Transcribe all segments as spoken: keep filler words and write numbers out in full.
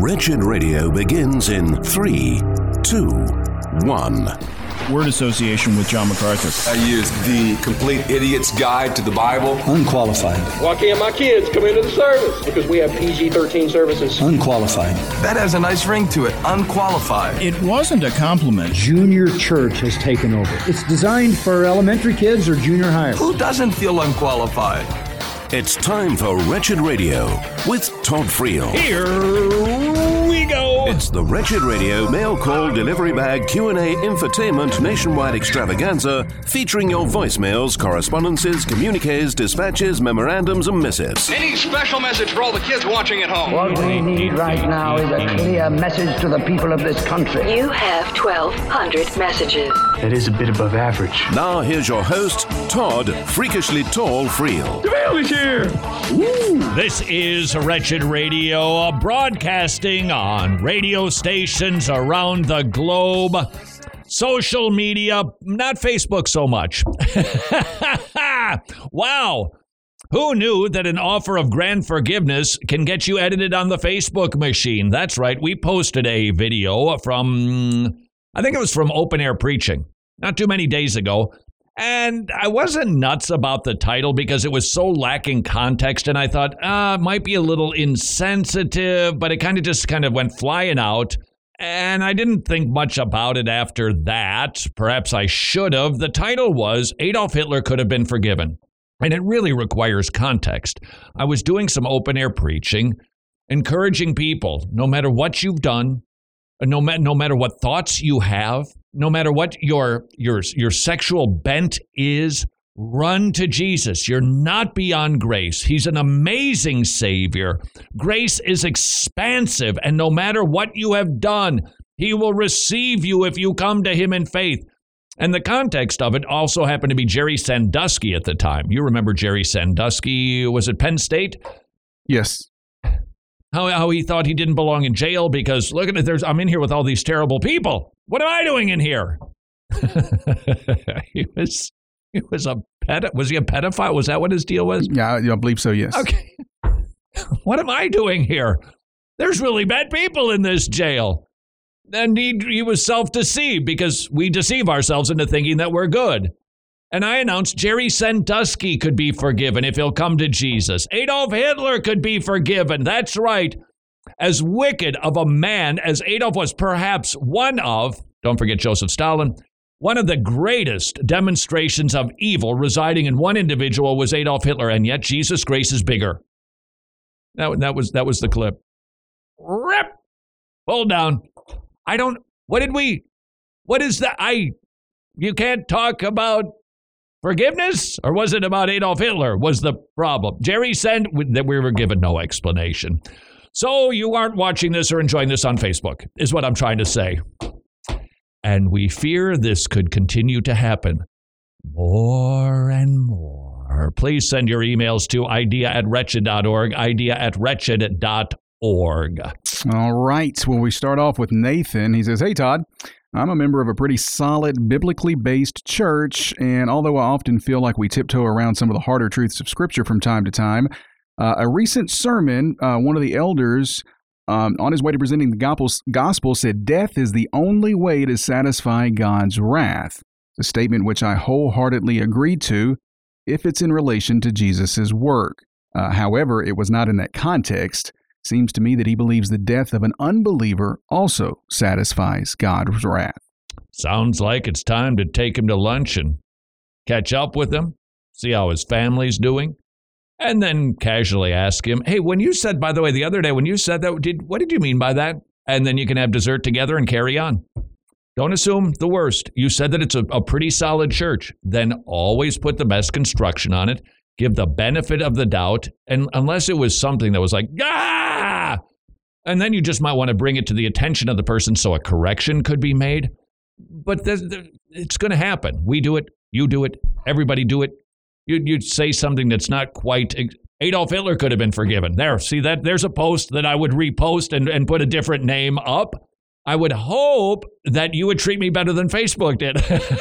Wretched Radio begins in three, two, one. Word association with John MacArthur. I use the Complete Idiot's Guide to the Bible. Unqualified. Why can't my kids come into the service? Because we have P G thirteen services. Unqualified. That has a nice ring to it. Unqualified. It wasn't a compliment. Junior church has taken over. It's designed for elementary kids or junior high. Who doesn't feel unqualified? It's time for Wretched Radio with Todd Friel. Here we go. It's the Wretched Radio mail call delivery bag Q and A infotainment nationwide extravaganza featuring your voicemails, correspondences, communiques, dispatches, memorandums, and missives. Any special message for all the kids watching at home? What we need right now is a clear message to the people of this country. You have twelve hundred messages. That is a bit above average. Now here's your host, Todd Freakishly Tall Friel. The mail is here. Woo. This is Wretched Radio, broadcasting on radio stations around the globe. Social media, not Facebook so much. Wow. Who knew that an offer of grand forgiveness can get you edited on the Facebook machine? That's right. We posted a video from, I think it was from Open Air Preaching, not too many days ago. And I wasn't nuts about the title because it was so lacking context. And I thought, ah, it might be a little insensitive, but it kind of just kind of went flying out. And I didn't think much about it after that. Perhaps I should have. The title was Adolf Hitler Could Have Been Forgiven. And it really requires context. I was doing some open air preaching, encouraging people, no matter what you've done, no, ma- no matter what thoughts you have, no matter what your your your sexual bent is, run to Jesus. You're not beyond grace. He's an amazing Savior. Grace is expansive, and no matter what you have done, He will receive you if you come to Him in faith. And the context of it also happened to be Jerry Sandusky at the time. You remember Jerry Sandusky? Was it Penn State? Yes. How how he thought he didn't belong in jail because, look at it, there's I'm in here with all these terrible people. What am I doing in here? he was he was a ped was he a pedophile? Was that what his deal was? Yeah, I believe so, yes. Okay. What am I doing here? There's really bad people in this jail. And he, he was self-deceived because we deceive ourselves into thinking that we're good. And I announced Jerry Sandusky could be forgiven if he'll come to Jesus. Adolf Hitler could be forgiven. That's right. As wicked of a man as Adolf was, perhaps one of, don't forget Joseph Stalin, one of the greatest demonstrations of evil residing in one individual was Adolf Hitler, and yet Jesus' grace is bigger. That, that was that was the clip. Rip! Hold down. I don't, what did we, what is that? I, you can't talk about forgiveness? Or was it about Adolf Hitler was the problem? Jerry said that we were given no explanation. So you aren't watching this or enjoying this on Facebook, is what I'm trying to say. And we fear this could continue to happen more and more. Please send your emails to idea at wretched dot org, idea at wretched dot org. All right. Well, we start off with Nathan. He says, hey, Todd, I'm a member of a pretty solid, biblically based church, and although I often feel like we tiptoe around some of the harder truths of Scripture from time to time, uh, a recent sermon, uh, one of the elders, um, on his way to presenting the gospel, gospel, said, death is the only way to satisfy God's wrath. A statement which I wholeheartedly agreed to if it's in relation to Jesus' work. Uh, however, it was not in that context. Seems to me that he believes the death of an unbeliever also satisfies God's wrath. Sounds like it's time to take him to lunch and catch up with him, see how his family's doing, and then casually ask him, hey, when you said, by the way, the other day, when you said that, did what did you mean by that? And then you can have dessert together and carry on. Don't assume the worst. You said that it's a, a pretty solid church. Then always put the best construction on it. Give the benefit of the doubt, and unless it was something that was like, ah, and then you just might want to bring it to the attention of the person so a correction could be made. But there's, there, it's going to happen. We do it. You do it. Everybody do it. You you say something that's not quite. Adolf Hitler could have been forgiven. There, see that? There's a post that I would repost and, and put a different name up. I would hope that you would treat me better than Facebook did.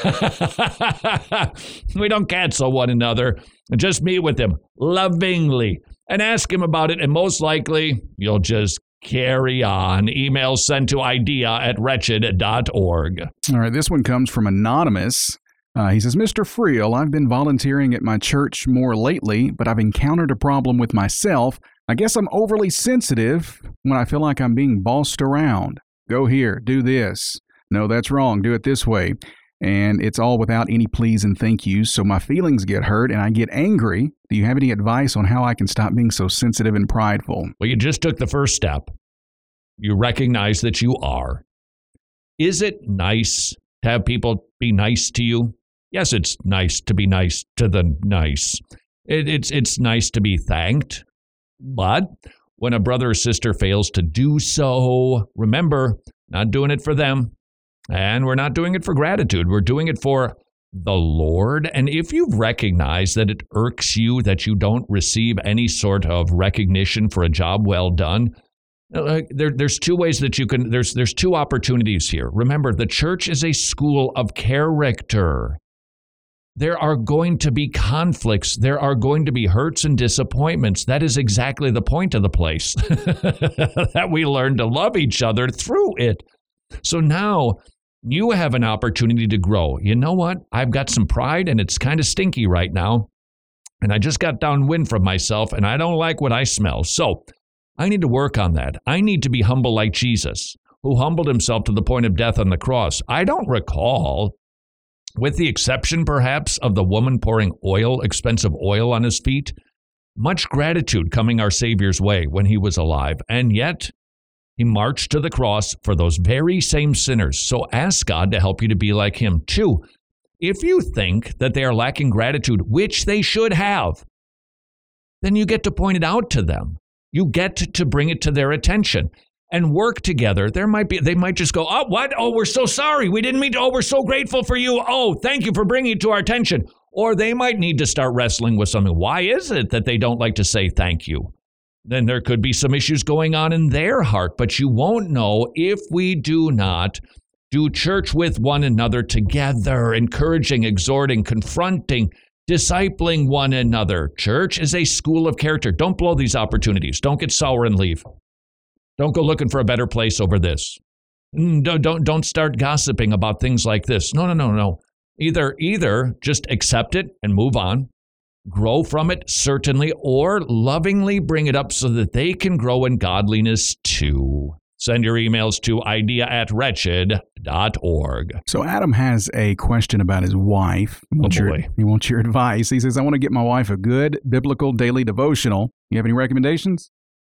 We don't cancel one another. Just meet with him lovingly and ask him about it. And most likely, you'll just carry on. Email sent to idea at wretched dot org. All right, this one comes from Anonymous. Uh, he says, Mister Friel, I've been volunteering at my church more lately, but I've encountered a problem with myself. I guess I'm overly sensitive when I feel like I'm being bossed around. Go here, do this. No, that's wrong. Do it this way. And it's all without any please and thank yous, so my feelings get hurt and I get angry. Do you have any advice on how I can stop being so sensitive and prideful? Well, you just took the first step. You recognize that you are. Is it nice to have people be nice to you? Yes, it's nice to be nice to the nice. It, it's it's nice to be thanked. But when a brother or sister fails to do so, remember, not doing it for them. And we're not doing it for gratitude. We're doing it for the Lord. And if you've recognized that it irks you that you don't receive any sort of recognition for a job well done, uh, there, there's two ways that you can, there's, there's two opportunities here. Remember, the church is a school of character. There are going to be conflicts. There are going to be hurts and disappointments. That is exactly the point of the place, that we learn to love each other through it. So now you have an opportunity to grow. You know what? I've got some pride and it's kind of stinky right now. And I just got downwind from myself and I don't like what I smell. So I need to work on that. I need to be humble like Jesus, who humbled himself to the point of death on the cross. I don't recall, with the exception perhaps of the woman pouring oil, expensive oil on his feet, much gratitude coming our Savior's way when he was alive. And yet, he marched to the cross for those very same sinners. So ask God to help you to be like him too. If you think that they are lacking gratitude, which they should have, then you get to point it out to them. You get to bring it to their attention and work together. There might be, they might just go, oh, what? Oh, we're so sorry. We didn't mean to. Oh, we're so grateful for you. Oh, thank you for bringing it to our attention. Or they might need to start wrestling with something. Why is it that they don't like to say thank you? Then there could be some issues going on in their heart, but you won't know if we do not do church with one another together, encouraging, exhorting, confronting, discipling one another. Church is a school of character. Don't blow these opportunities. Don't get sour and leave. Don't go looking for a better place over this. Don't, don't, don't start gossiping about things like this. No, no, no, no. Either, either just accept it and move on. Grow from it, certainly, or lovingly bring it up so that they can grow in godliness too. Send your emails to idea at wretched dot org. So Adam has a question about his wife. He wants, oh your, he wants your advice. He says, I want to get my wife a good biblical daily devotional. You have any recommendations?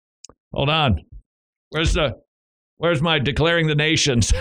Hold on. Where's the, where's my declaring the nations?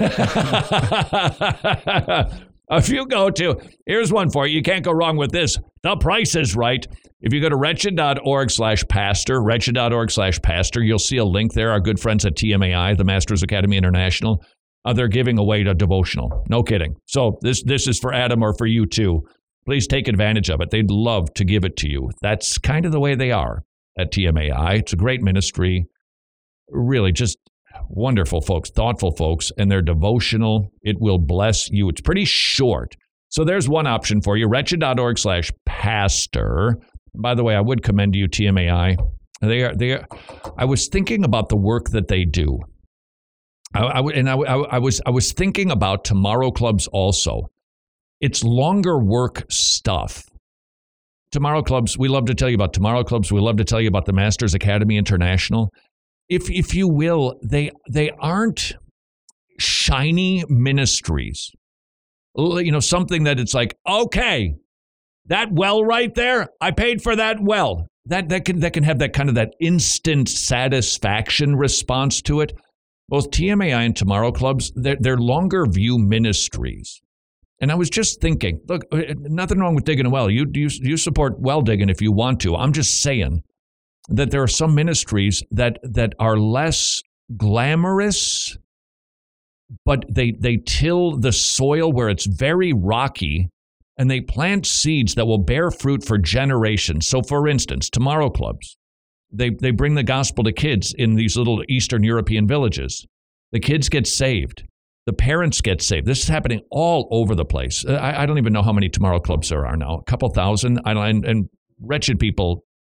If you go to, here's one for you. You can't go wrong with this. The Price is Right. If you go to wretched dot org slash pastor, wretched dot org slash pastor, you'll see a link there. Our good friends at T M A I, the Masters Academy International, uh, they're giving away a devotional. No kidding. So this this is for Adam or for you too. Please take advantage of it. They'd love to give it to you. That's kind of the way they are at T M A I. It's a great ministry. Really just wonderful folks, thoughtful folks, and their devotional, it will bless you. It's pretty short. So there's one option for you, wretched dot org slash pastor. By the way, I would commend you, T M A I. They are, they are, I was thinking about the work that they do. I, I, and I, I, I was I was thinking about Tomorrow Clubs also. It's longer work stuff. Tomorrow Clubs, we love to tell you about Tomorrow Clubs. We love to tell you about the Masters Academy International. If if you will, they they aren't shiny ministries. You know, something that it's like, okay, that well right there, I paid for that well. That that can that can have that kind of that instant satisfaction response to it. Both T M A I and Tomorrow Clubs, they're, they're longer view ministries. And I was just thinking, look, nothing wrong with digging a well. You you you support well digging if you want to. I'm just saying that there are some ministries that that are less glamorous, but they they till the soil where it's very rocky, and they plant seeds that will bear fruit for generations. So, for instance, Tomorrow Clubs, they they bring the gospel to kids in these little Eastern European villages. The kids get saved. The parents get saved. This is happening all over the place. I, I don't even know how many Tomorrow Clubs there are now. A couple thousand. I don't, and, and wretched people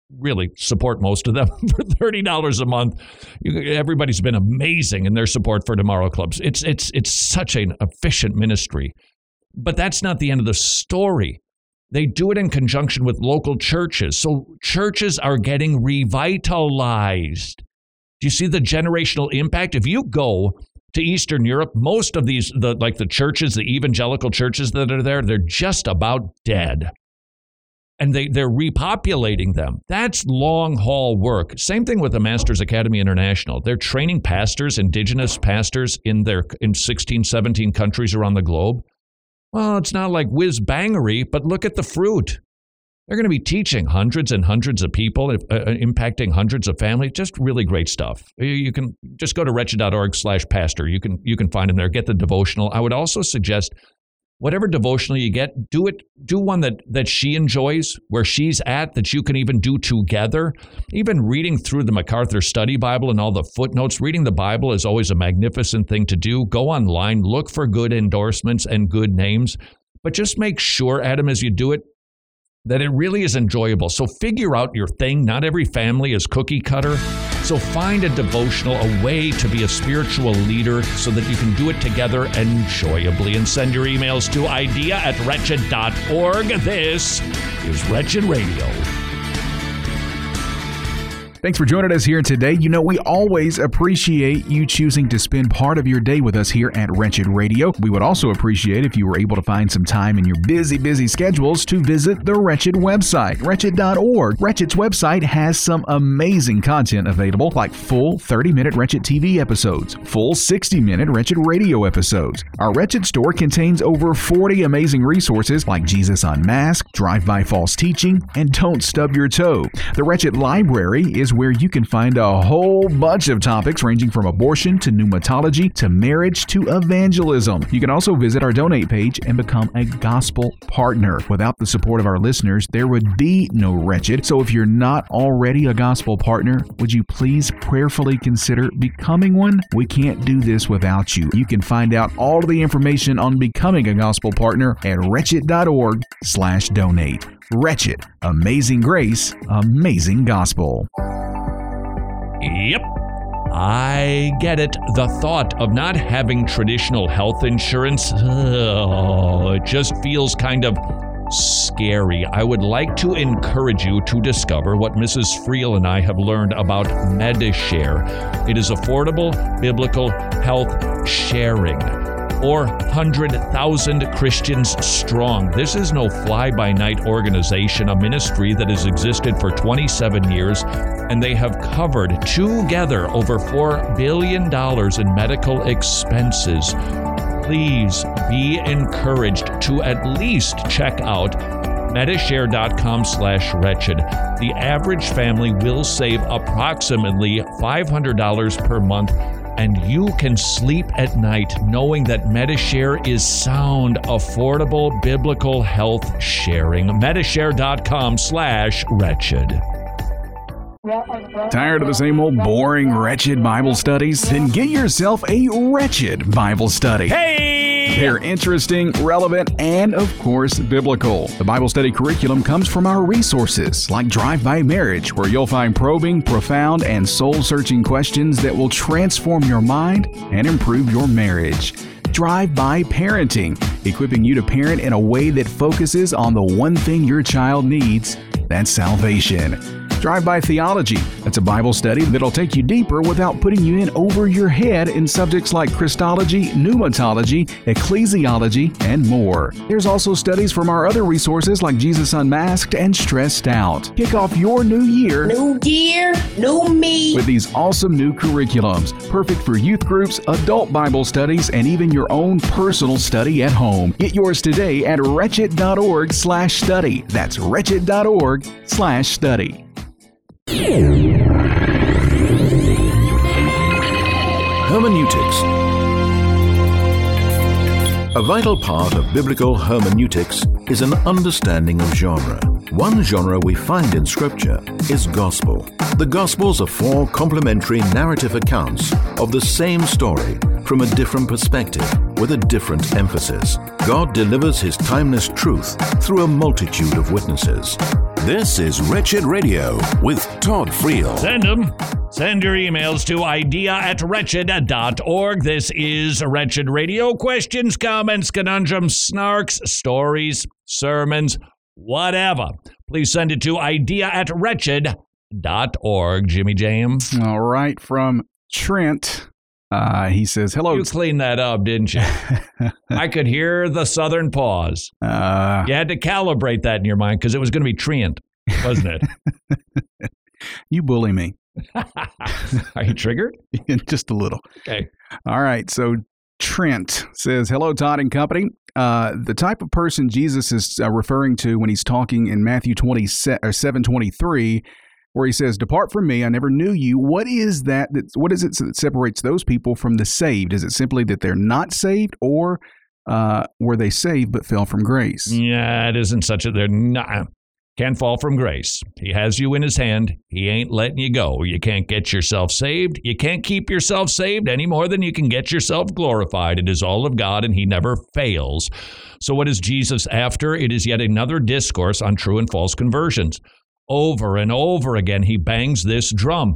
really support most of them for thirty dollars a month. You, everybody's been amazing in their support for Tomorrow Clubs. It's it's it's such an efficient ministry. But that's not the end of the story. They do it in conjunction with local churches. So churches are getting revitalized. Do you see the generational impact? If you go to Eastern Europe, most of these, the like the churches, the evangelical churches that are there, they're just about dead. And they, they're repopulating them. That's long-haul work. Same thing with the Masters Academy International. They're training pastors, indigenous pastors in their in sixteen, seventeen countries around the globe. Well, it's not like whiz-bangery, but look at the fruit. They're going to be teaching hundreds and hundreds of people, uh, impacting hundreds of families. Just really great stuff. You can just go to wretched.org slash pastor. You can you can find them there. Get the devotional. I would also suggest whatever devotional you get, do it. Do one that that she enjoys, where she's at, that you can even do together. Even reading through the MacArthur Study Bible and all the footnotes, reading the Bible is always a magnificent thing to do. Go online, look for good endorsements and good names, but just make sure, Adam, as you do it, that it really is enjoyable. So figure out your thing. Not every family is cookie cutter. So find a devotional, a way to be a spiritual leader so that you can do it together enjoyably. And send your emails to idea at wretched dot org. This is Wretched Radio. Thanks for joining us here today. You know, we always appreciate you choosing to spend part of your day with us here at Wretched Radio. We would also appreciate if you were able to find some time in your busy, busy schedules to visit the Wretched website, wretched dot org. Wretched's website has some amazing content available, like full thirty-minute Wretched T V episodes, full sixty-minute Wretched Radio episodes. Our Wretched store contains over forty amazing resources like Jesus Unmasked, Drive-By False Teaching, and Don't Stub Your Toe. The Wretched Library is where you can find a whole bunch of topics ranging from abortion to pneumatology to marriage to evangelism. You can also visit our donate page and become a gospel partner. Without the support of our listeners, there would be no Wretched. So if you're not already a gospel partner, would you please prayerfully consider becoming one? We can't do this without you. You can find out all of the information on becoming a gospel partner at wretched dot org slash donate. Wretched. Amazing grace. Amazing gospel. Yep, I get it. The thought of not having traditional health insurance, oh, it just feels kind of scary. I would like to encourage you to discover what Missus Friel and I have learned about Medi-Share. It is affordable biblical health sharing. Or one hundred thousand Christians strong. This is no fly-by-night organization, a ministry that has existed for twenty-seven years, and they have covered together over four billion dollars in medical expenses. Please be encouraged to at least check out Medishare dot com slash wretched. The average family will save approximately five hundred dollars per month, and you can sleep at night knowing that Medishare is sound, affordable, biblical health sharing. Medishare dot com slash wretched. Tired of the same old boring, wretched Bible studies? Then get yourself a Wretched Bible study. Hey! They're interesting, relevant, and of course, biblical. The Bible study curriculum comes from our resources like Drive-By Marriage, where you'll find probing, profound, and soul-searching questions that will transform your mind and improve your marriage. Drive-By Parenting, equipping you to parent in a way that focuses on the one thing your child needs, that's salvation. Drive-By Theology, that's a Bible study that'll take you deeper without putting you in over your head in subjects like Christology, pneumatology, ecclesiology, and more. There's also studies from our other resources like Jesus Unmasked and Stressed Out. Kick off your new year. New year, new me. With these awesome new curriculums, perfect for youth groups, adult Bible studies, and even your own personal study at home. Get yours today at wretched dot org slash study. That's wretched dot org slash study. Hermeneutics. A vital part of biblical hermeneutics is an understanding of genre. One genre we find in Scripture is gospel. The Gospels are four complementary narrative accounts of the same story from a different perspective. with a different emphasis. God delivers His timeless truth through a multitude of witnesses. This is Wretched Radio with Todd Friel. Send them. Send your emails to idea at wretched dot org. This is Wretched Radio. Questions, comments, conundrums, snarks, stories, sermons, whatever. Please send it to idea at wretched dot org. Jimmy Jam. All right, from Trent. Uh, he says, hello. You cleaned that up, didn't you? I could hear the southern pause. Uh, you had to calibrate that in your mind because it was going to be Trent, wasn't it? You bully me. Are you triggered? Just a little. Okay. All right. So Trent says, hello, Todd and company. Uh, the type of person Jesus is uh, referring to when he's talking in Matthew seven twenty-three, where he says, depart from me, I never knew you. What is that? that what is it that separates those people from the saved? Is it simply that they're not saved, or uh, were they saved but fell from grace? Yeah, it isn't such a, they're not. Can't fall from grace. He has you in his hand. He ain't letting you go. You can't get yourself saved. You can't keep yourself saved any more than you can get yourself glorified. It is all of God, and he never fails. So what is Jesus after? It is yet another discourse on true and false conversions. Over and over again, he bangs this drum.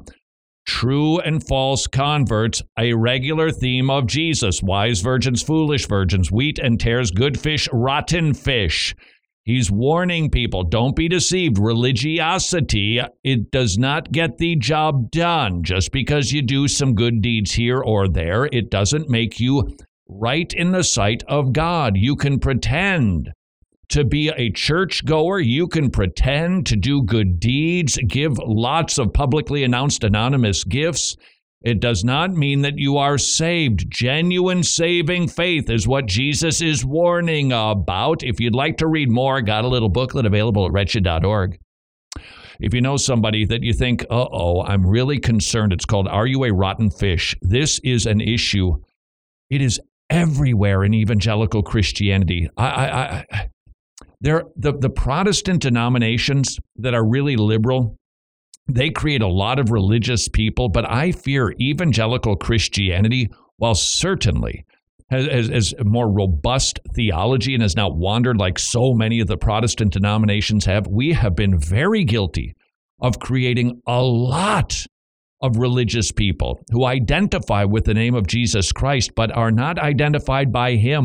True and false converts, a regular theme of Jesus. Wise virgins, foolish virgins, wheat and tares, good fish, rotten fish. He's warning people, don't be deceived. Religiosity, it does not get the job done. Just because you do some good deeds here or there, it doesn't make you right in the sight of God. You can pretend to be a churchgoer. You can pretend to do good deeds, give lots of publicly announced anonymous gifts. It does not mean that you are saved. Genuine saving faith is what Jesus is warning about. If you'd like to read more, got a little booklet available at wretched dot org. If you know somebody that you think, uh-oh, I'm really concerned, it's called Are You a Rotten Fish? This is an issue. It is everywhere in evangelical Christianity. I, I, I, there, the, the Protestant denominations that are really liberal, they create a lot of religious people, but I fear evangelical Christianity, while certainly has, has, has more robust theology and has not wandered like so many of the Protestant denominations have, we have been very guilty of creating a lot of religious people who identify with the name of Jesus Christ, but are not identified by him.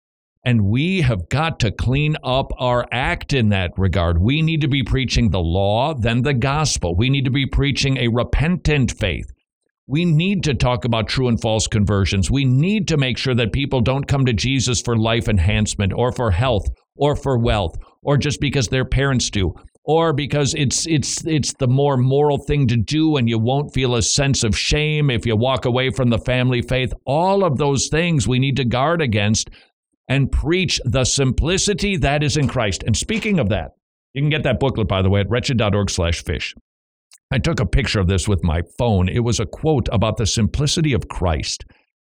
And we have got to clean up our act in that regard. We need to be preaching the law, then the gospel. We need to be preaching a repentant faith. We need to talk about true and false conversions. We need to make sure that people don't come to Jesus for life enhancement or for health or for wealth or just because their parents do or because it's it's it's the more moral thing to do and you won't feel a sense of shame if you walk away from the family faith. All of those things we need to guard against and preach the simplicity that is in Christ. And speaking of that, you can get that booklet, by the way, at wretched dot org slash fish. I took a picture of this with my phone. It was a quote about the simplicity of Christ.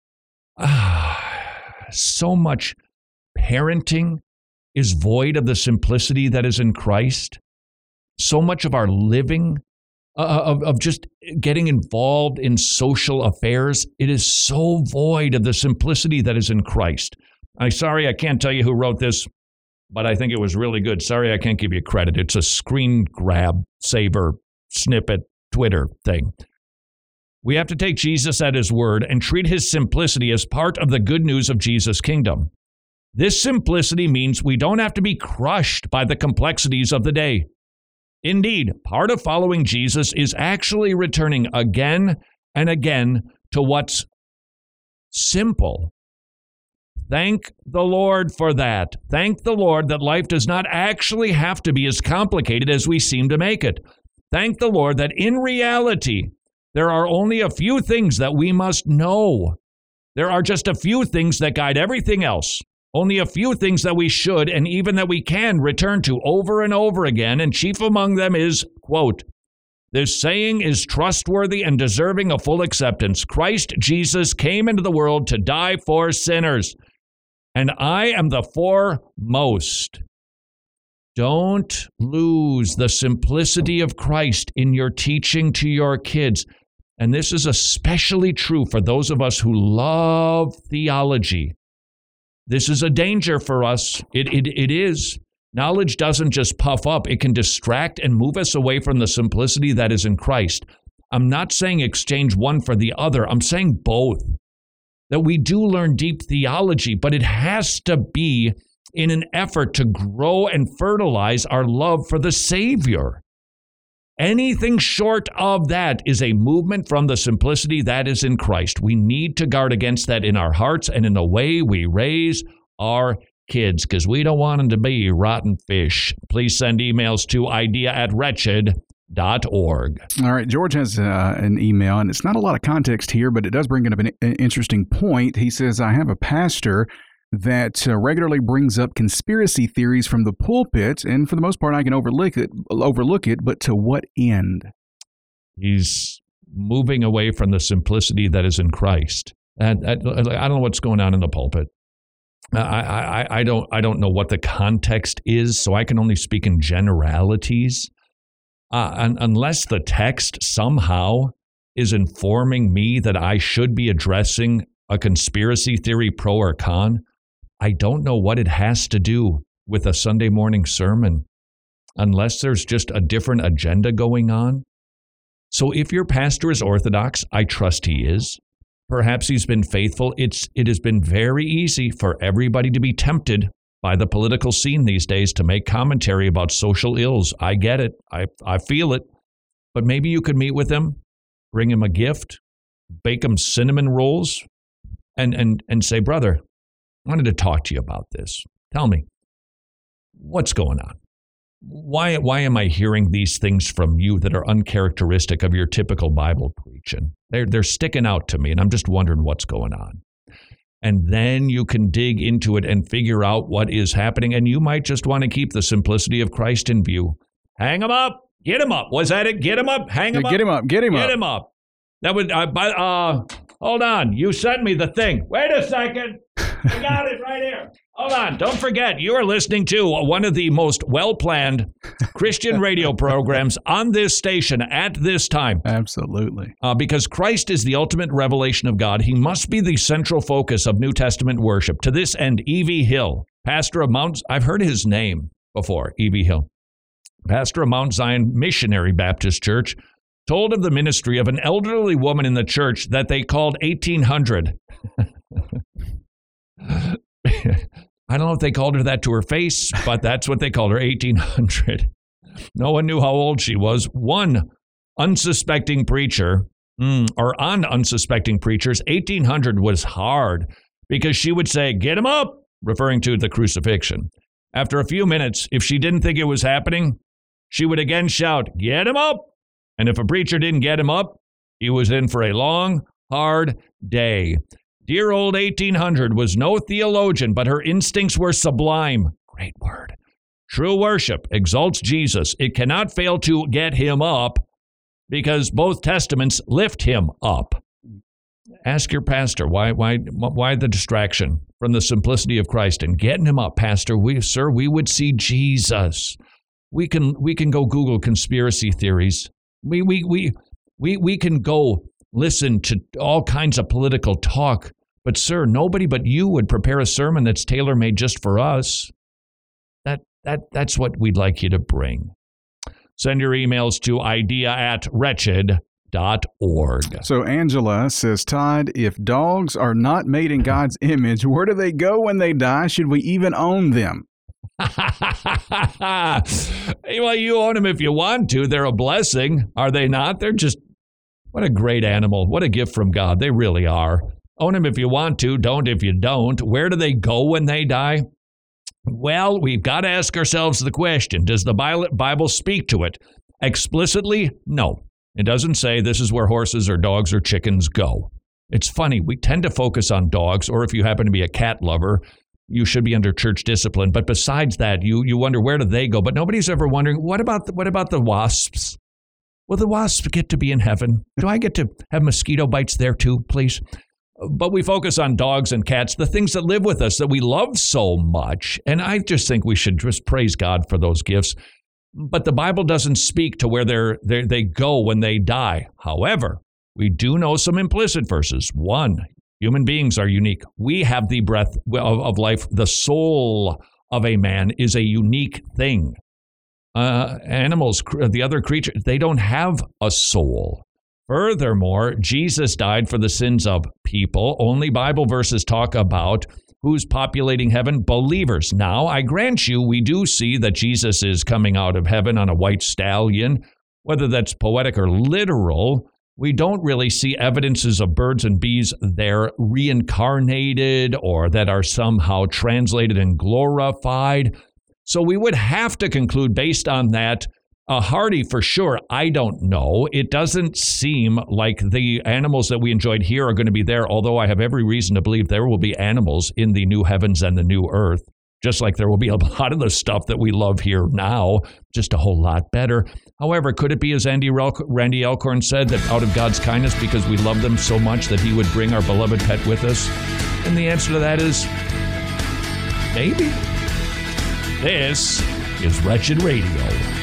Ah, so much parenting is void of the simplicity that is in Christ. So much of our living, uh, of, of just getting involved in social affairs, it is so void of the simplicity that is in Christ. I'm sorry, I can't tell you who wrote this, but I think it was really good. Sorry, I can't give you credit. It's a screen grab, saver, snippet, Twitter thing. We have to take Jesus at his word and treat his simplicity as part of the good news of Jesus' kingdom. This simplicity means we don't have to be crushed by the complexities of the day. Indeed, part of following Jesus is actually returning again and again to what's simple. Thank the Lord for that. Thank the Lord that life does not actually have to be as complicated as we seem to make it. Thank the Lord that in reality, there are only a few things that we must know. There are just a few things that guide everything else. Only a few things that we should and even that we can return to over and over again. And chief among them is, quote, this saying is trustworthy and deserving of full acceptance. Christ Jesus came into the world to die for sinners, and I am the foremost. Don't lose the simplicity of Christ in your teaching to your kids. And this is especially true for those of us who love theology. This is a danger for us. It, it, it is. Knowledge doesn't just puff up. It can distract and move us away from the simplicity that is in Christ. I'm not saying exchange one for the other. I'm saying both. That we do learn deep theology, but it has to be in an effort to grow and fertilize our love for the Savior. Anything short of that is a movement from the simplicity that is in Christ. We need to guard against that in our hearts and in the way we raise our kids, because we don't want them to be rotten fish. Please send emails to idea at wretched dot org. All right, George has uh, an email, and it's not a lot of context here, but it does bring up an, an interesting point. He says, I have a pastor that uh, regularly brings up conspiracy theories from the pulpit, and for the most part, I can overlook it, overlook it, but to what end? He's moving away from the simplicity that is in Christ. And I, I don't know what's going on in the pulpit. I, I, I don't I don't know what the context is, so I can only speak in generalities. Uh, un, unless the text somehow is informing me that I should be addressing a conspiracy theory pro or con, I don't know what it has to do with a Sunday morning sermon, unless there's just a different agenda going on. So if your pastor is Orthodox, I trust he is. Perhaps he's been faithful. It's it has been very easy for everybody to be tempted by the political scene these days to make commentary about social ills. I get it. I, I feel it. But maybe you could meet with him, bring him a gift, bake him cinnamon rolls, and, and, and say, brother, I wanted to talk to you about this. Tell me, what's going on? Why, why am I hearing these things from you that are uncharacteristic of your typical Bible preaching? They're, they're sticking out to me, and I'm just wondering what's going on. And then you can dig into it and figure out what is happening. And you might just want to keep the simplicity of Christ in view. Hang him up. Get him up. Was that it? Get him up. Hang him yeah, up. Get him up. Get him Get up. Get him up. That would, uh, by, uh, hold on. You sent me the thing. Wait a second. I got it right here. Hold on. Don't forget, you are listening to one of the most well-planned Christian radio programs on this station at this time. Absolutely. Uh, because Christ is the ultimate revelation of God. He must be the central focus of New Testament worship. To this end, E V Hill, pastor of Mount, I've heard his name before, E V Hill, pastor of Mount Zion Missionary Baptist Church, told of the ministry of an elderly woman in the church that they called eighteen hundred. I don't know if they called her that to her face, but that's what they called her, eighteen hundred. No one knew how old she was. One unsuspecting preacher, mm, or on unsuspecting preachers, eighteen hundred was hard because she would say, get him up, referring to the crucifixion. After a few minutes, if she didn't think it was happening, she would again shout, get him up. And if a preacher didn't get him up, he was in for a long, hard day. Dear old eighteen hundred was no theologian, but her instincts were sublime. Great word. True worship exalts Jesus. It cannot fail to get him up because both testaments lift him up. Ask your pastor, why why why the distraction from the simplicity of Christ and getting him up, Pastor? We sir, we would see Jesus. We can we can go Google conspiracy theories. We we we we we can go listen to all kinds of political talk. But, sir, nobody but you would prepare a sermon that's tailor-made just for us. That that that's what we'd like you to bring. Send your emails to idea at wretched dot org. So Angela says, Todd, if dogs are not made in God's image, where do they go when they die? Should we even own them? Well, you own them if you want to. They're a blessing, are they not? They're just, what a great animal. What a gift from God. They really are. Own them if you want to, don't if you don't. Where do they go when they die? Well, we've got to ask ourselves the question, does the Bible speak to it? Explicitly, no. It doesn't say this is where horses or dogs or chickens go. It's funny, we tend to focus on dogs, or if you happen to be a cat lover, you should be under church discipline. But besides that, you you wonder, where do they go? But nobody's ever wondering, what about the, what about the wasps? Will the wasps get to be in heaven? Do I get to have mosquito bites there too, please? But we focus on dogs and cats, the things that live with us that we love so much. And I just think we should just praise God for those gifts. But the Bible doesn't speak to where they're, they're, they go when they die. However, we do know some implicit verses. One, Human beings are unique. We have the breath of, of life. The soul of a man is a unique thing. Uh, animals, the other creatures, they don't have a soul. Furthermore, Jesus died for the sins of people. Only Bible verses talk about who's populating heaven? Believers. Now, I grant you, we do see that Jesus is coming out of heaven on a white stallion. Whether that's poetic or literal, we don't really see evidences of birds and bees there reincarnated or that are somehow translated and glorified. So we would have to conclude based on that, a Hardy for sure, I don't know. It doesn't seem like the animals that we enjoyed here are going to be there, although I have every reason to believe there will be animals in the new heavens and the new earth, just like there will be a lot of the stuff that we love here now, just a whole lot better. However, could it be, as Andy, Rel- Randy Elkhorn said, that out of God's kindness, because we love them so much, that he would bring our beloved pet with us? And the answer to that is maybe. This is Wretched Radio.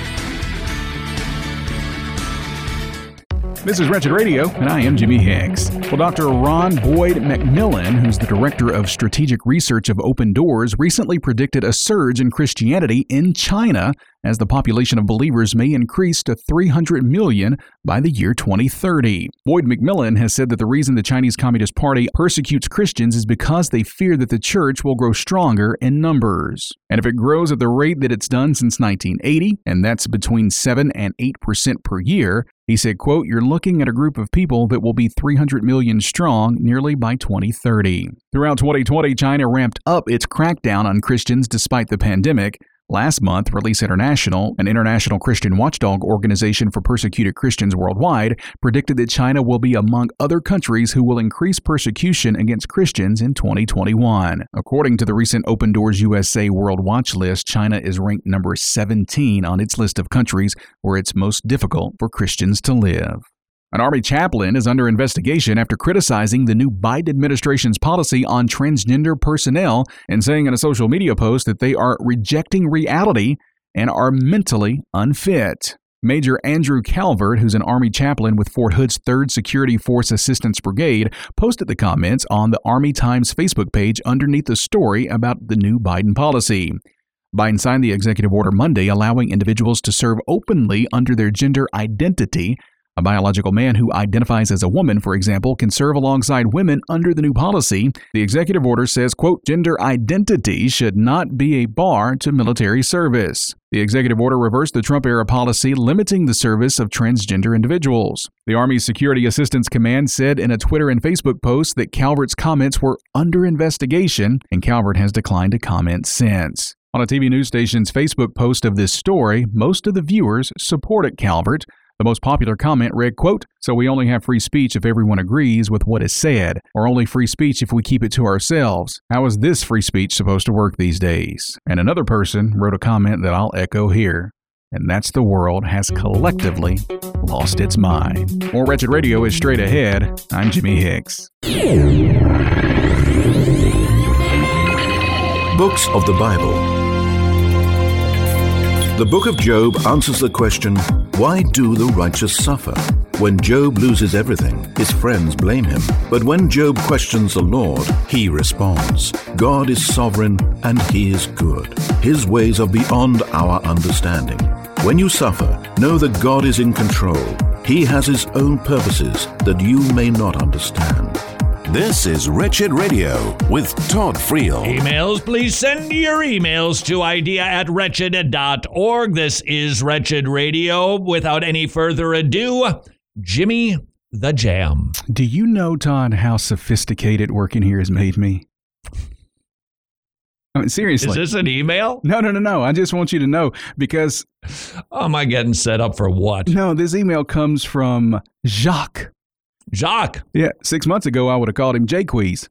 This is Wretched Radio, and I am Jimmy Hicks. Well, Doctor Ron Boyd McMillan, who's the director of strategic research of Open Doors, recently predicted a surge in Christianity in China as the population of believers may increase to three hundred million by the year twenty thirty. Boyd McMillan has said that the reason the Chinese Communist Party persecutes Christians is because they fear that the church will grow stronger in numbers. And if it grows at the rate that it's done since nineteen eighty, and that's between seven and eight percent per year, he said, quote, "You're looking at a group of people that will be three hundred million strong nearly by twenty thirty. Throughout twenty twenty, China ramped up its crackdown on Christians despite the pandemic. Last month, Release International, an international Christian watchdog organization for persecuted Christians worldwide, predicted that China will be among other countries who will increase persecution against Christians in twenty twenty-one. According to the recent Open Doors U S A World Watch list, China is ranked number seventeen on its list of countries where it's most difficult for Christians to live. An Army chaplain is under investigation after criticizing the new Biden administration's policy on transgender personnel and saying in a social media post that they are rejecting reality and are mentally unfit. Major Andrew Calvert, who's an Army chaplain with Fort Hood's third Security Force Assistance Brigade, posted the comments on the Army Times Facebook page underneath the story about the new Biden policy. Biden signed the executive order Monday allowing individuals to serve openly under their gender identity. A biological man who identifies as a woman, for example, can serve alongside women under the new policy. The executive order says, quote, "Gender identity should not be a bar to military service." The executive order reversed the Trump-era policy limiting the service of transgender individuals. The Army's Security Assistance Command said in a Twitter and Facebook post that Calvert's comments were under investigation, and Calvert has declined to comment since. On a T V news station's Facebook post of this story, most of the viewers supported Calvert. The most popular comment read, quote, "So we only have free speech if everyone agrees with what is said, or only free speech if we keep it to ourselves. How is this free speech supposed to work these days?" And another person wrote a comment that I'll echo here, and that's the world has collectively lost its mind. More Wretched Radio is straight ahead. I'm Jimmy Hicks. Books of the Bible. The book of Job answers the question, why do the righteous suffer? When Job loses everything, his friends blame him. But when Job questions the Lord, he responds, God is sovereign and he is good. His ways are beyond our understanding. When you suffer, know that God is in control. He has his own purposes that you may not understand. This is Wretched Radio with Todd Friel. Emails, please send your emails to idea at wretched dot org. This is Wretched Radio. Without any further ado, Jimmy the Jam. Do you know, Todd, how sophisticated working here has made me? I mean, seriously. Is this an email? No, no, no, no. I just want you to know because... Oh, am I getting set up for what? No, this email comes from Jacques. Jacques. Yeah, six months ago, I would have called him Jaques.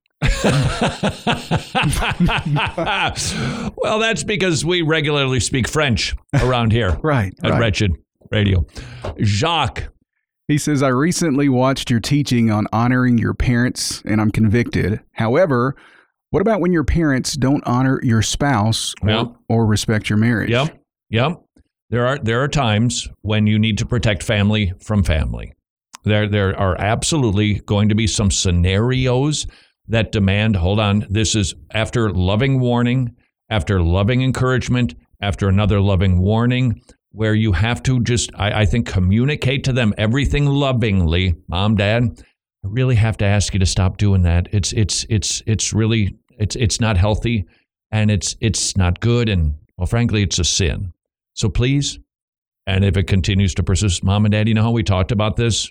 Well, that's because we regularly speak French around here. Right. At right. Wretched Radio. Jacques. He says, I recently watched your teaching on honoring your parents, and I'm convicted. However, what about when your parents don't honor your spouse or, yep. or respect your marriage? Yep. Yep. There are there are times when you need to protect family from family. There, there are absolutely going to be some scenarios that demand, hold on, this is after loving warning, after loving encouragement, after another loving warning, where you have to just, I, I think, communicate to them everything lovingly. Mom, Dad, I really have to ask you to stop doing that. It's it's it's it's really it's it's not healthy, and it's it's not good, and well, frankly, it's a sin. So please, and if it continues to persist, Mom and Dad, you know how we talked about this?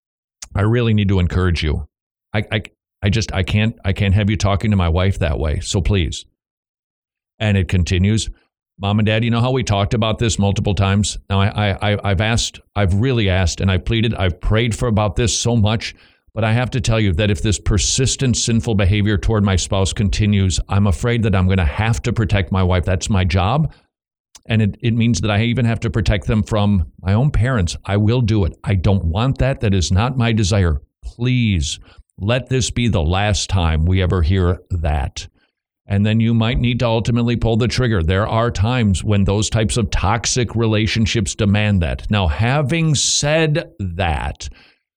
I really need to encourage you. I I I just I can't I can't have you talking to my wife that way. So please. And it continues. Mom and Dad, you know how we talked about this multiple times? Now, I, I, I've asked, I've really asked, and I've pleaded, I've prayed for about this so much, but I have to tell you that if this persistent sinful behavior toward my spouse continues, I'm afraid that I'm going to have to protect my wife. That's my job, and it, it means that I even have to protect them from my own parents. I will do it. I don't want that. That is not my desire. Please, let this be the last time we ever hear that. And then you might need to ultimately pull the trigger. There are times when those types of toxic relationships demand that. Now, having said that,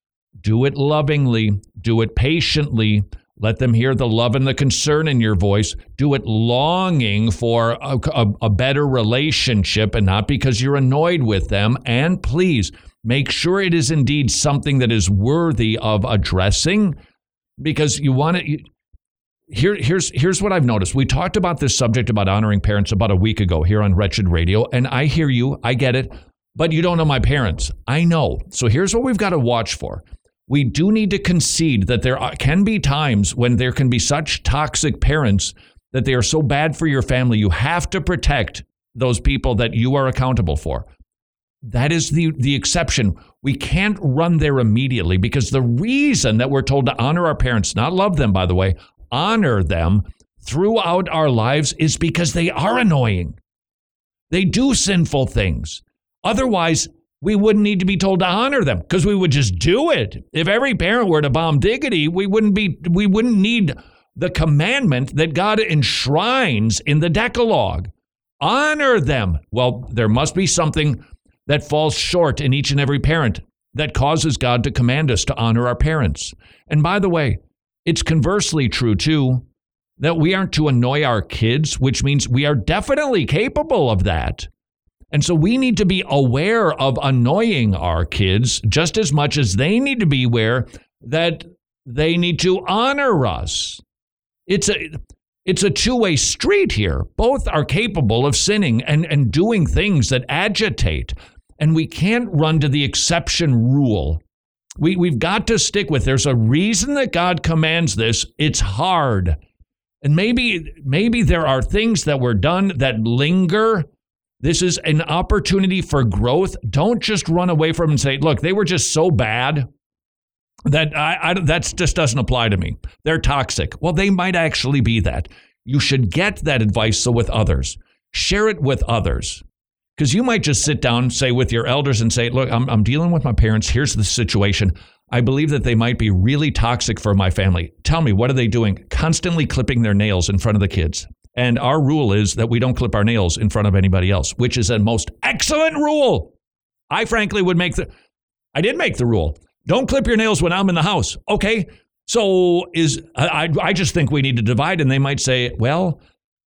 do it lovingly, do it patiently, let them hear the love and the concern in your voice, do it longing for a, a, a better relationship and not because you're annoyed with them. And please, make sure it is indeed something that is worthy of addressing, because you want to... Here, here's here's what I've noticed. We talked about this subject about honoring parents about a week ago here on Wretched Radio, and I hear you, I get it, but you don't know my parents. I know. So here's what we've got to watch for. We do need to concede that there are, can be times when there can be such toxic parents that they are so bad for your family, you have to protect those people that you are accountable for. That is the, the exception. We can't run there immediately, because the reason that we're told to honor our parents, not love them, by the way, honor them throughout our lives is because they are annoying. They do sinful things. Otherwise, we wouldn't need to be told to honor them, because we would just do it. If every parent were to bomb diggity, we wouldn't be we wouldn't need the commandment that God enshrines in the Decalogue. Honor them. Well, there must be something that falls short in each and every parent that causes God to command us to honor our parents. And by the way, it's conversely true, too, that we aren't to annoy our kids, which means we are definitely capable of that. And so we need to be aware of annoying our kids just as much as they need to be aware that they need to honor us. It's a it's a two-way street here. Both are capable of sinning and, and doing things that agitate. And we can't run to the exception rule. We, we've got to stick with, there's a reason that God commands this. It's hard. And maybe, maybe there are things that were done that linger. This is an opportunity for growth. Don't just run away from them and say, look, they were just so bad that I, I, that just doesn't apply to me. They're toxic. Well, they might actually be that. You should get that advice so with others. Share it with others. Because you might just sit down, say, with your elders and say, look, I'm, I'm dealing with my parents. Here's the situation. I believe that they might be really toxic for my family. Tell me, what are they doing? Constantly clipping their nails in front of the kids. And our rule is that we don't clip our nails in front of anybody else, which is a most excellent rule. I frankly would make the, I did make the rule. Don't clip your nails when I'm in the house. Okay, so is I, I just think we need to divide. And they might say, well,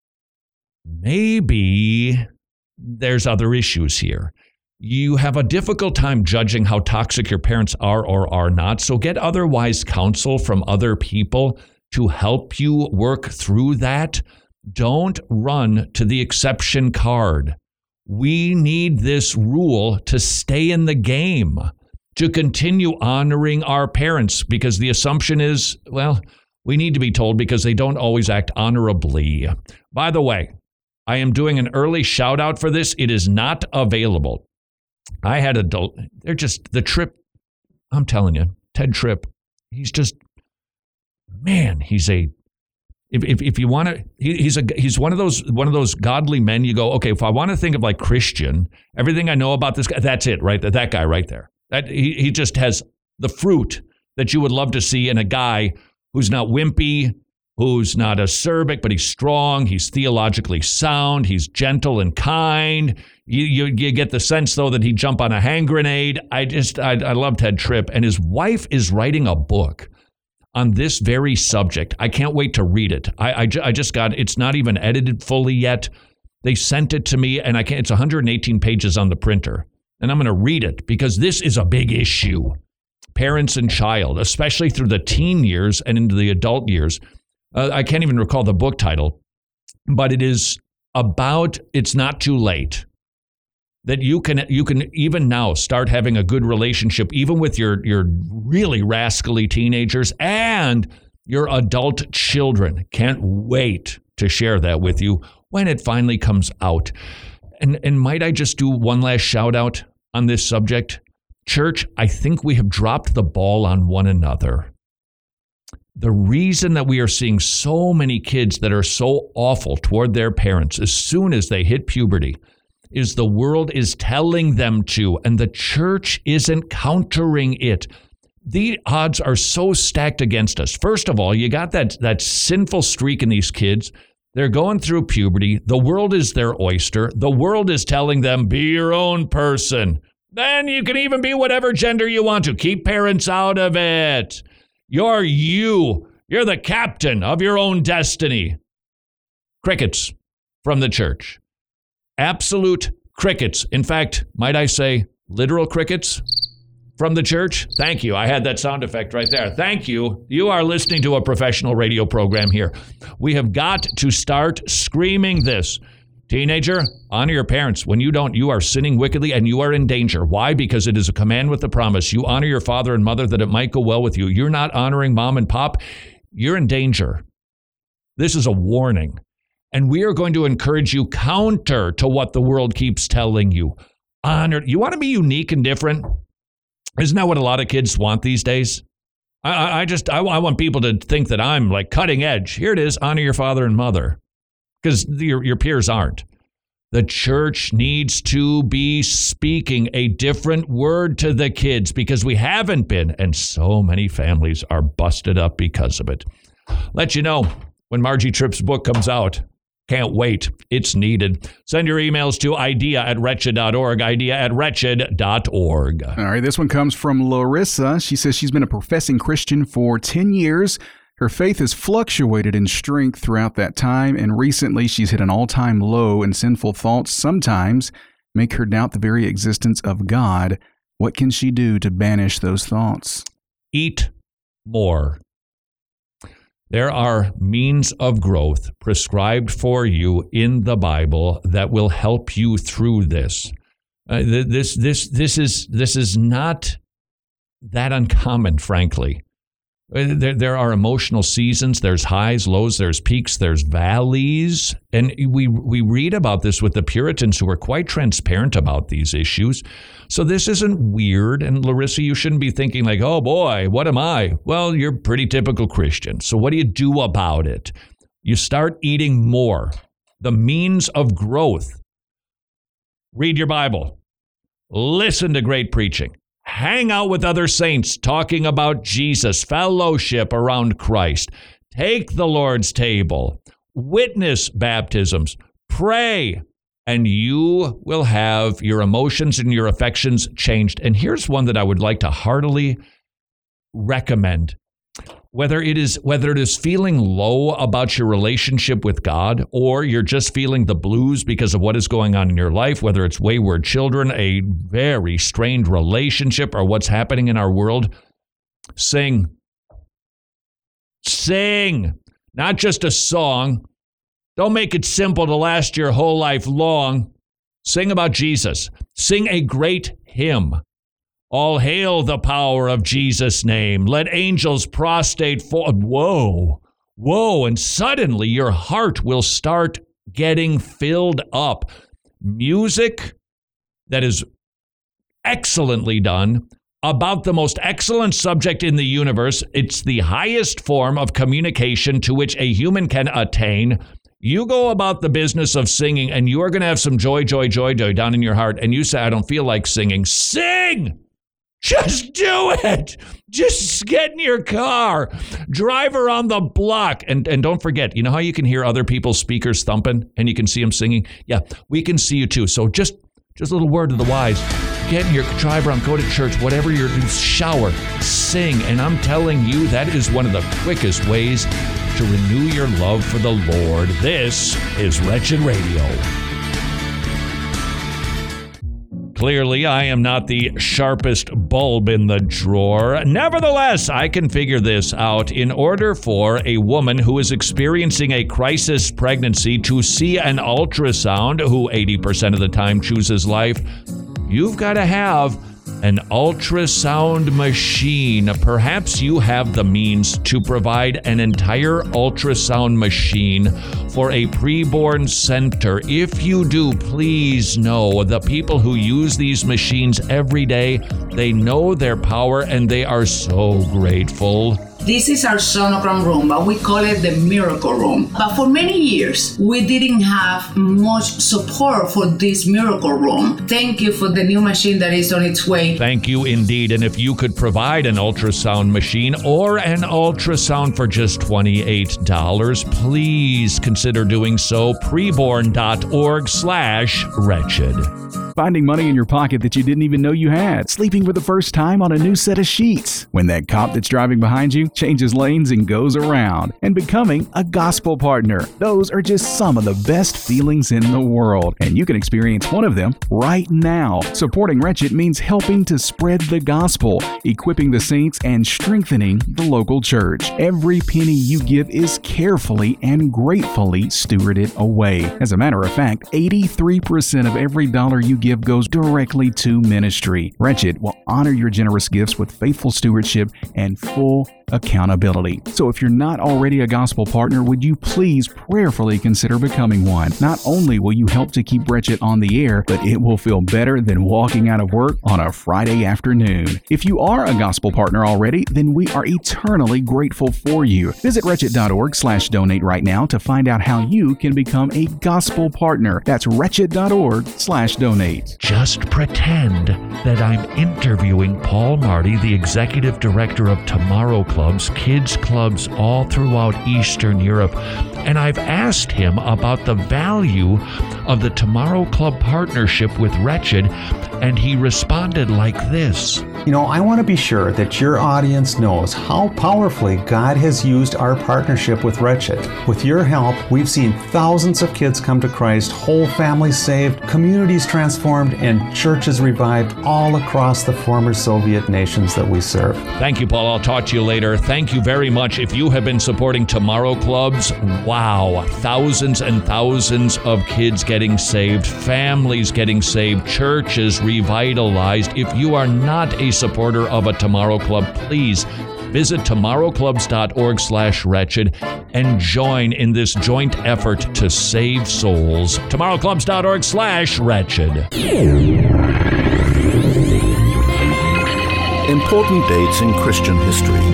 maybe there's other issues here. You have a difficult time judging how toxic your parents are or are not. So get other wise counsel from other people to help you work through that. Don't run to the exception card. We need this rule to stay in the game, to continue honoring our parents, because the assumption is, well, we need to be told because they don't always act honorably. By the way, I am doing an early shout out for this. It is not available. I had a, they're just, the Tripp, I'm telling you, Ted Tripp, he's just, man, he's a, if if, if you want to, he, he's a, he's one of those, one of those godly men. You go, okay, if I want to think of like Christian, everything I know about this guy, that's it, right? That, that guy right there. That he, he just has the fruit that you would love to see in a guy who's not wimpy, who's not acerbic, but he's strong. He's theologically sound. He's gentle and kind. You, you, you get the sense, though, that he'd jump on a hand grenade. I just, I, I love Ted Tripp. And his wife is writing a book on this very subject. I can't wait to read it. I, I, I just got, it's not even edited fully yet. They sent it to me, and I can't, it's one hundred eighteen pages on the printer. And I'm going to read it because this is a big issue. Parents and child, especially through the teen years and into the adult years. Uh, I can't even recall the book title, but it is about it's not too late. That you can you can even now start having a good relationship, even with your, your really rascally teenagers and your adult children. Can't wait to share that with you when it finally comes out. And and might I just do one last shout out on this subject? Church, I think we have dropped the ball on one another. The reason that we are seeing so many kids that are so awful toward their parents as soon as they hit puberty is the world is telling them to, and the church isn't countering it. The odds are so stacked against us. First of all, you got that, that sinful streak in these kids. They're going through puberty. The world is their oyster. The world is telling them, be your own person. Then you can even be whatever gender you want to. Keep parents out of it. You're you. You're the captain of your own destiny. Crickets from the church. Absolute crickets. In fact, might I say, literal crickets from the church? Thank you. I had that sound effect right there. Thank you. You are listening to a professional radio program here. We have got to start screaming this. Teenager, honor your parents. When you don't, you are sinning wickedly and you are in danger. Why? Because it is a command with a promise. You honor your father and mother that it might go well with you. You're not honoring mom and pop. You're in danger. This is a warning. And we are going to encourage you counter to what the world keeps telling you. Honor. You want to be unique and different? Isn't that what a lot of kids want these days? I, I just, I, I want people to think that I'm like cutting edge. Here it is. Honor your father and mother. Because your, your peers aren't. The church needs to be speaking a different word to the kids because we haven't been. And so many families are busted up because of it. Let you know when Margie Tripp's book comes out. Can't wait. It's needed. Send your emails to idea at wretched dot org, idea at wretched dot org. All right, this one comes from Larissa. She says she's been a professing Christian for ten years. Her faith has fluctuated in strength throughout that time, and recently she's hit an all-time low, and sinful thoughts sometimes make her doubt the very existence of God. What can she do to banish those thoughts? Eat more. There are means of growth prescribed for you in the Bible that will help you through this. Uh, this, this, this is this is not that uncommon, frankly. There, there are emotional seasons. There's highs, lows. There's peaks. There's valleys, and we we read about this with the Puritans who were quite transparent about these issues. So this isn't weird. And Larissa, you shouldn't be thinking like, "Oh boy, what am I?" Well, you're pretty typical Christian. So what do you do about it? You start eating more. The means of growth. Read your Bible. Listen to great preaching. Hang out with other saints talking about Jesus, fellowship around Christ. Take the Lord's table. Witness baptisms. Pray. And you will have your emotions and your affections changed. And here's one that I would like to heartily recommend. Whether it is whether it is feeling low about your relationship with God, or you're just feeling the blues because of what is going on in your life, whether it's wayward children, a very strained relationship, or what's happening in our world, sing. Sing. Not just a song. Don't make it simple to last your whole life long. Sing about Jesus. Sing a great hymn. All hail the power of Jesus' name. Let angels prostrate for... Whoa, whoa, and suddenly your heart will start getting filled up. Music that is excellently done about the most excellent subject in the universe. It's the highest form of communication to which a human can attain. You go about the business of singing, and you are going to have some joy, joy, joy, joy down in your heart, and you say, I don't feel like singing. Sing! Just do it. Just get in your car, drive around the block. And, and don't forget, you know how you can hear other people's speakers thumping and you can see them singing? Yeah, we can see you too. So just, just a little word to the wise. get in your drive around, go to church, whatever you're doing, shower, sing. And I'm telling you, that is one of the quickest ways to renew your love for the Lord. This is Wretched Radio. Clearly, I am not the sharpest bulb in the drawer. Nevertheless, I can figure this out. In order for a woman who is experiencing a crisis pregnancy to see an ultrasound, who eighty percent of the time chooses life, you've got to have an ultrasound machine. Perhaps you have the means to provide an entire ultrasound machine for a preborn center. If you do, please know the people who use these machines every day, they know their power and they are so grateful. This is our sonogram room, but we call it the miracle room. But for many years, we didn't have much support for this miracle room. Thank you for the new machine that is on its way. Thank you indeed. And if you could provide an ultrasound machine or an ultrasound for just twenty-eight dollars, please consider doing so. Preborn.org slash wretched. Finding money in your pocket that you didn't even know you had. Sleeping for the first time on a new set of sheets. When that cop that's driving behind you changes lanes and goes around. And becoming a gospel partner. Those are just some of the best feelings in the world. And you can experience one of them right now. Supporting Wretched means helping to spread the gospel, equipping the saints, and strengthening the local church. Every penny you give is carefully and gratefully stewarded away. As a matter of fact, eighty-three percent of every dollar you give goes directly to ministry. Wretched will honor your generous gifts with faithful stewardship and full accountability. So if you're not already a gospel partner, would you please prayerfully consider becoming one? Not only will you help to keep Wretched on the air, but it will feel better than walking out of work on a Friday afternoon. If you are a gospel partner already, then we are eternally grateful for you. Visit wretched.org slash donate right now to find out how you can become a gospel partner. That's wretched.org slash donate. Just pretend that I'm interviewing Paul Marty, the executive director of Tomorrow Clubs, kids clubs all throughout Eastern Europe, and I've asked him about the value of the Tomorrow Club partnership with Wretched, and he responded like this. You know, I want to be sure that your audience knows how powerfully God has used our partnership with Wretched. With your help, we've seen thousands of kids come to Christ, whole families saved, communities transformed, and churches revived all across the former Soviet nations that we serve. Thank you, Paul. I'll talk to you later. Thank you very much. If you have been supporting Tomorrow Clubs, wow, thousands and thousands of kids getting saved, families getting saved, churches revitalized. If you are not a supporter of a Tomorrow Club, please visit tomorrowclubs.org slash wretched and join in this joint effort to save souls. tomorrowclubs.org slash wretched. Important dates in Christian history.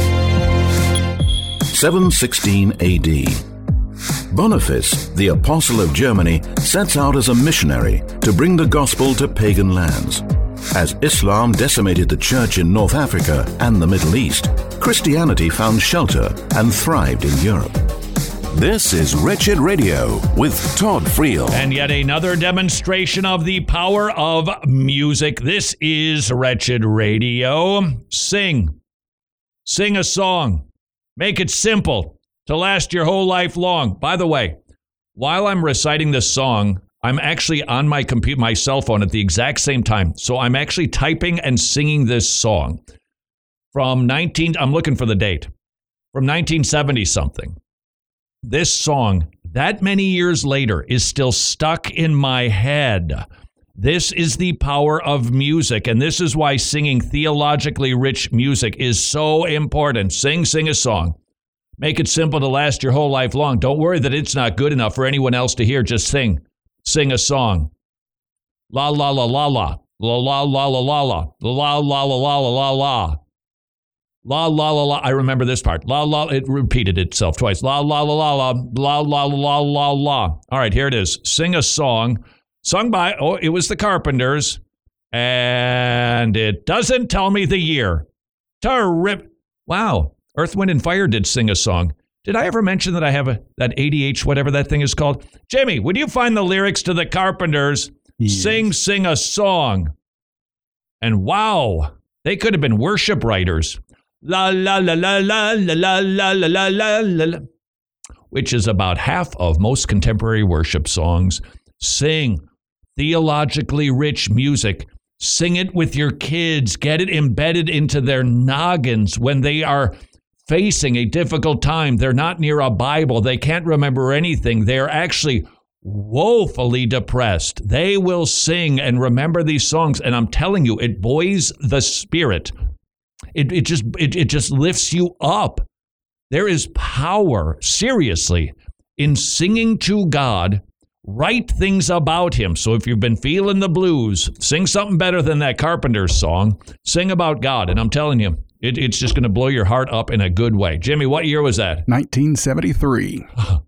seven sixteen A D. Boniface, the Apostle of Germany, sets out as a missionary to bring the gospel to pagan lands. As Islam decimated the church in North Africa and the Middle East, Christianity found shelter and thrived in Europe. This is Wretched Radio with Todd Friel. And yet another demonstration of the power of music. This is Wretched Radio. Sing. Sing a song. Make it simple to last your whole life long. By the way, while I'm reciting this song, I'm actually on my computer, my cell phone at the exact same time. So I'm actually typing and singing this song from nineteen, I'm looking for the date, from nineteen seventy something. This song, that many years later, is still stuck in my head. This is the power of music, and this is why singing theologically rich music is so important. Sing, sing a song. Make it simple to last your whole life long. Don't worry that it's not good enough for anyone else to hear. Just sing. Sing a song. La la la la la. La la la la la la. La la la la la la la. La la la la. I remember this part. La la. It repeated itself twice. La la la la la. La la la la la. All right, here it is. Sing a song. Sung by, oh, it was the Carpenters. And it doesn't tell me the year. Terrific. Wow. Earth, Wind, and Fire did sing a song. Did I ever mention that I have a that A D H, whatever that thing is called? Jimmy, would you find the lyrics to the Carpenters? Yes. Sing, sing a song. And wow, they could have been worship writers. La la la la la la la la la la la la, which is about half of most contemporary worship songs. Sing theologically rich music. Sing it with your kids. Get it embedded into their noggins when they are facing a difficult time. They're not near a Bible. They can't remember anything. They're actually woefully depressed. They will sing and remember these songs. And I'm telling you, it buoys the spirit. It, it just it, it just lifts you up. There is power, seriously, in singing to God. Write things about him. So if you've been feeling the blues, sing something better than that Carpenters song. Sing about God. And I'm telling you, it, it's just going to blow your heart up in a good way. Jimmy, what year was that? nineteen seventy-three.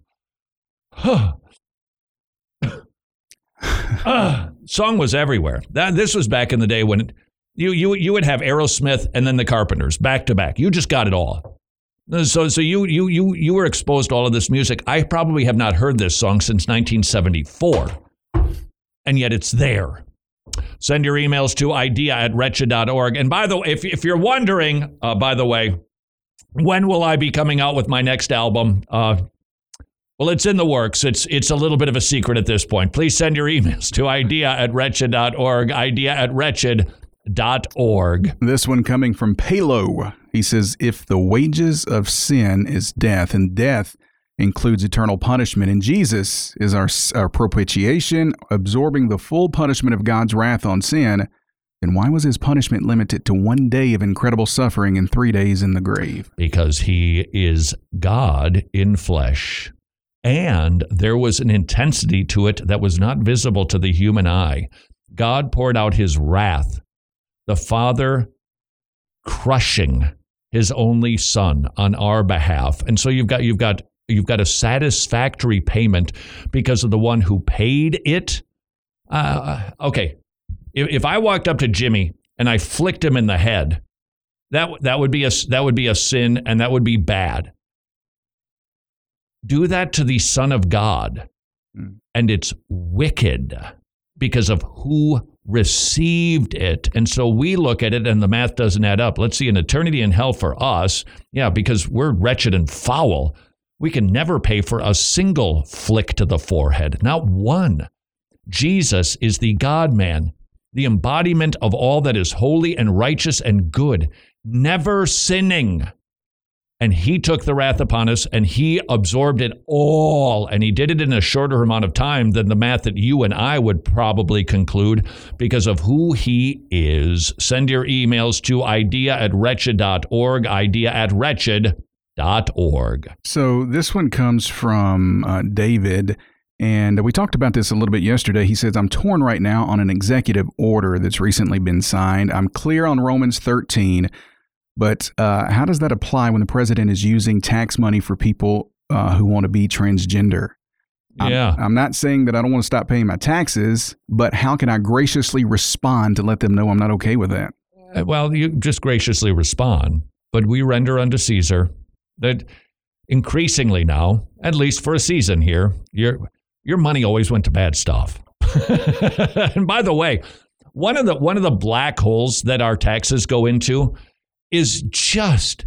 uh, song was everywhere. That This was back in the day when it, you, you, you would have Aerosmith and then the Carpenters back to back. You just got it all. So so you you you you were exposed to all of this music. I probably have not heard this song since nineteen seventy-four, and yet it's there. Send your emails to idea at wretched dot org. And by the way, if, if you're wondering, uh, by the way, when will I be coming out with my next album? Uh, well, it's in the works. It's it's a little bit of a secret at this point. Please send your emails to idea at wretched dot org, idea at wretched dot org. This one coming from Palo. He says, if the wages of sin is death, and death includes eternal punishment, and Jesus is our, our propitiation, absorbing the full punishment of God's wrath on sin, then why was his punishment limited to one day of incredible suffering and three days in the grave? Because he is God in flesh. And there was an intensity to it that was not visible to the human eye. God poured out his wrath, the Father crushing his only Son on our behalf. And so you've got you've got you've got a satisfactory payment because of the one who paid it. Uh, okay, if, if I walked up to Jimmy and I flicked him in the head, that that would be a that would be a sin, and that would be bad. Do that to the Son of God, and it's wicked because of who received it. And so we look at it and the math doesn't add up. Let's see, an eternity in hell for us. Yeah, because we're wretched and foul. We can never pay for a single flick to the forehead, not one. Jesus is the God-man, the embodiment of all that is holy and righteous and good, never sinning. And he took the wrath upon us, and he absorbed it all. And he did it in a shorter amount of time than the math that you and I would probably conclude because of who he is. Send your emails to idea at wretched dot org, idea at wretched dot org. So this one comes from uh, David, and we talked about this a little bit yesterday. He says, I'm torn right now on an executive order that's recently been signed. I'm clear on Romans thirteen. But uh, how does that apply when the president is using tax money for people uh, who want to be transgender? Yeah. I'm, I'm not saying that I don't want to stop paying my taxes, but how can I graciously respond to let them know I'm not okay with that? Well, you just graciously respond, but we render unto Caesar that increasingly now, at least for a season here, your your money always went to bad stuff. And by the way, one of the one of the black holes that our taxes go into is just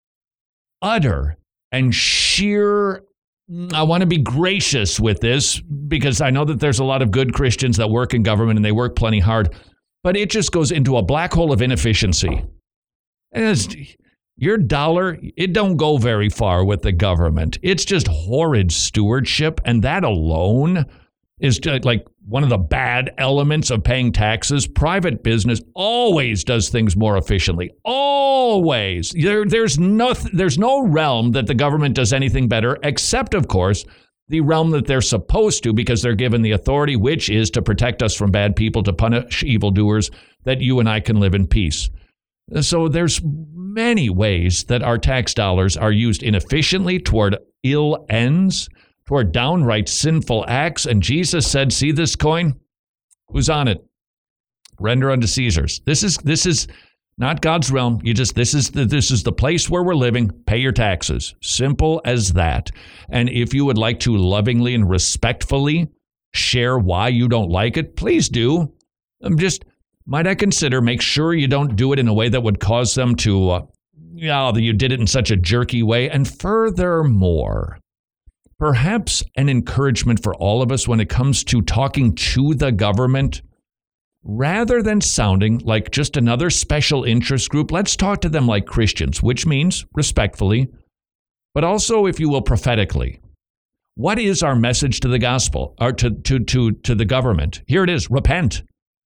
utter and sheer. I want to be gracious with this because I know that there's a lot of good Christians that work in government and they work plenty hard, but it just goes into a black hole of inefficiency. And your dollar, it don't go very far with the government. It's just horrid stewardship, and that alone is just like one of the bad elements of paying taxes. Private business always does things more efficiently. Always. There, there's no, there's no realm that the government does anything better, except, of course, the realm that they're supposed to, because they're given the authority, which is to protect us from bad people, to punish evildoers, that you and I can live in peace. So there's many ways that our tax dollars are used inefficiently toward ill ends, toward downright sinful acts. And Jesus said, see this coin? Who's on it? Render unto Caesar's. This is this is not God's realm. You just this is the, this is the place where we're living. Pay your taxes. Simple as that. And if you would like to lovingly and respectfully share why you don't like it, please do. I'm just might I consider make sure you don't do it in a way that would cause them to, uh, yeah, you did it in such a jerky way. And furthermore, perhaps an encouragement for all of us when it comes to talking to the government, rather than sounding like just another special interest group, let's talk to them like Christians, which means respectfully, but also, if you will, prophetically. What is our message to the gospel, or to, to, to, to the government? Here it is, repent.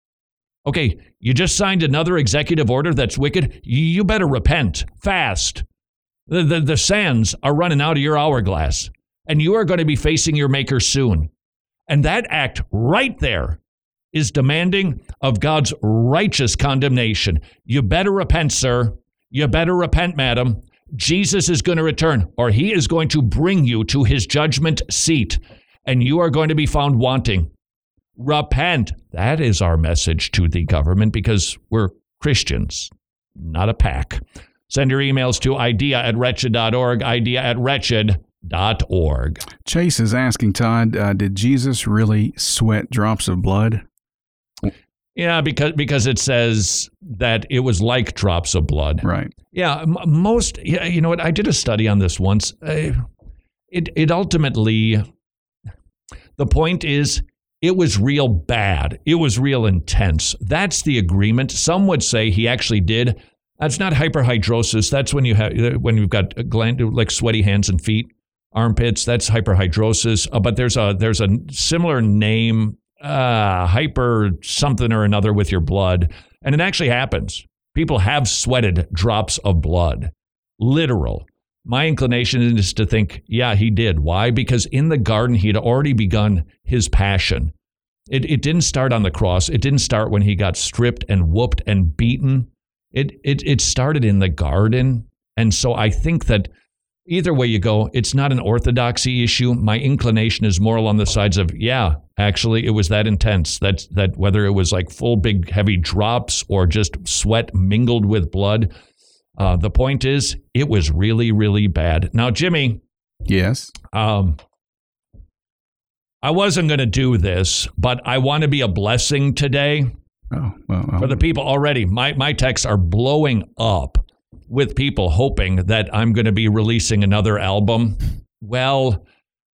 Okay, you just signed another executive order that's wicked. You better repent fast. The, the, the sands are running out of your hourglass, and you are going to be facing your maker soon. And that act right there is demanding of God's righteous condemnation. You better repent, sir. You better repent, madam. Jesus is going to return, or he is going to bring you to his judgment seat, and you are going to be found wanting. Repent. That is our message to the government, because we're Christians, not a pack. Send your emails to idea at wretched dot org, idea at wretched dot org. Chase is asking, Todd, uh, did Jesus really sweat drops of blood? Yeah, because because it says that it was like drops of blood. Right. Yeah, m- most, yeah, you know what, I did a study on this once. Uh, it it ultimately, the point is, it was real bad. It was real intense. That's the agreement. Some would say he actually did. That's not hyperhidrosis. That's when you have when you've got gland like sweaty hands and feet, armpits. That's hyperhidrosis. Uh, but there's a there's a similar name, uh, hyper something or another with your blood, and it actually happens. People have sweated drops of blood, literal. My inclination is to think, yeah, he did. Why? Because in the garden, he had already begun his passion. It it didn't start on the cross. It didn't start when he got stripped and whooped and beaten. It it it started in the garden. And so I think that either way you go, it's not an orthodoxy issue. My inclination is more along the sides of, yeah, actually, it was that intense. That, that whether it was like full big heavy drops or just sweat mingled with blood, Uh, the point is, it was really, really bad. Now, Jimmy. Yes. Um, I wasn't going to do this, but I want to be a blessing today. Oh, well, well. For the people already. My, my texts are blowing up with people hoping that I'm going to be releasing another album. Well,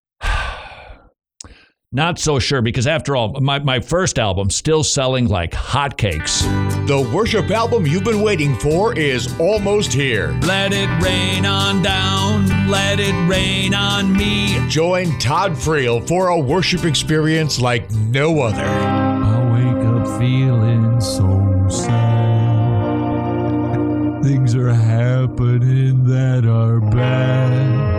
not so sure, because after all, my, my first album still selling like hotcakes. The worship album you've been waiting for is almost here. Let it rain on down, let it rain on me. Join Todd Friel for a worship experience like no other. I wake up feeling so sad. Things are happening that are bad.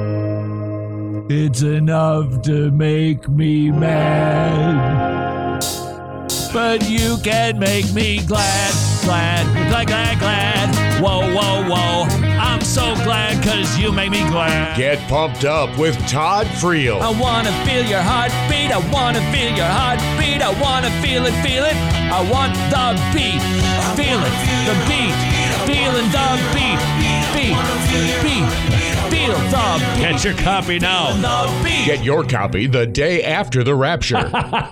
It's enough to make me mad. But you can make me glad, glad, glad, glad, glad. Whoa, whoa, whoa. I'm so glad because you make me glad. Get pumped up with Todd Friel. I want to feel your heartbeat. I want to feel your heartbeat. I want to feel it, feel it. I want the beat. Feel it, the beat. Feeling the beat. Beat, beat. Feel the beat. Get your copy now. Get your copy the day after the rapture.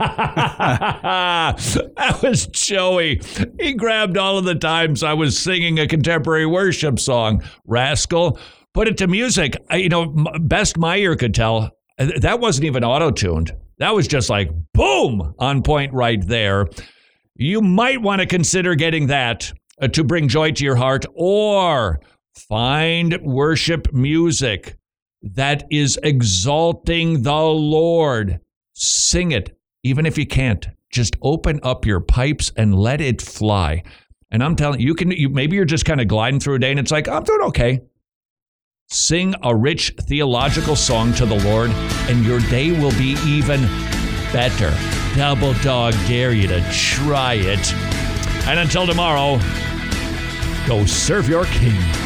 That was Joey. He grabbed all of the times I was singing a contemporary worship song. Rascal. Put it to music. I, you know, best my ear could tell, that wasn't even auto-tuned. That was just like, boom, on point right there. You might want to consider getting that uh, to bring joy to your heart, or find worship music that is exalting the Lord. Sing it, even if you can't. Just open up your pipes and let it fly. And I'm telling you, you can. You, maybe you're just kind of gliding through a day and it's like, I'm doing okay. Sing a rich theological song to the Lord and your day will be even better. Double dog dare you to try it. And until tomorrow, go serve your king.